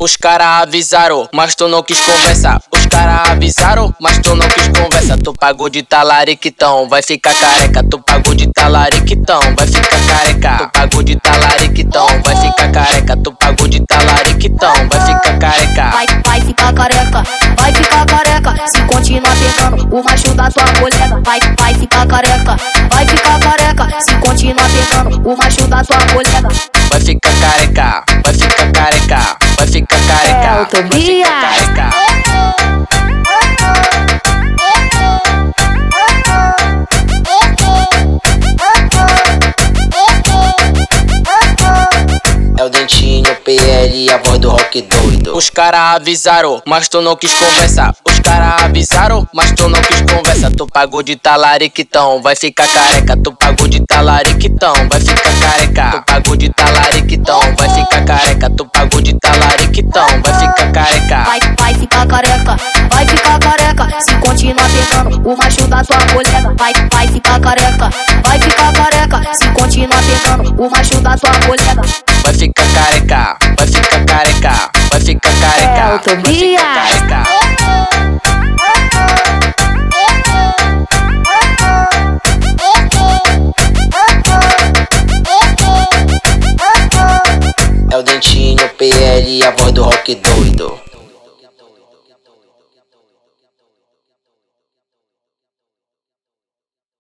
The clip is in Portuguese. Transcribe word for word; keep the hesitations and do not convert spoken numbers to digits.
Os cara avisaram, mas tu não quis conversa. Os cara avisaram, mas tu não quis conversa. Tu pagou de talariquitão, vai ficar careca. Tu pagou de talariquitão, vai ficar careca. Tu pagou de talariquitão, vai ficar careca. Tu pagou de talariquitão, vai ficar careca. Vai, vai ficar careca, vai ficar careca. Se continuar pegando o macho da tua colega. Vai, vai ficar careca, vai ficar careca. Se continuar pegando o macho da tua colega. Vai ficar careca, vai ficar careca, vai ficar careca. É o Tobias. Vai ficar careca. É o Dentinho, P L, a voz do rock doido. Os cara avisaram, mas tu não quis conversa. Os cara avisaram, mas tu não quis conversa. Tu pagou de talariquitão, vai ficar careca. Tu pagou de talariquitão, vai ficar careca. Tu pagou de talariquitão, vai ficar careca. Tu pagou de talariquitão, vai ficar careca. Vai, vai ficar careca, vai ficar careca. Se continuar pegando o macho da tua colega. Vai, vai ficar careca, vai ficar careca. Se continuar pegando o macho da tua colega. Vai ficar careca, vai ficar careca, vai ficar careca. É o Tobias. Vai ficar careca. É o Dentinho, P L, a voz do rock doido.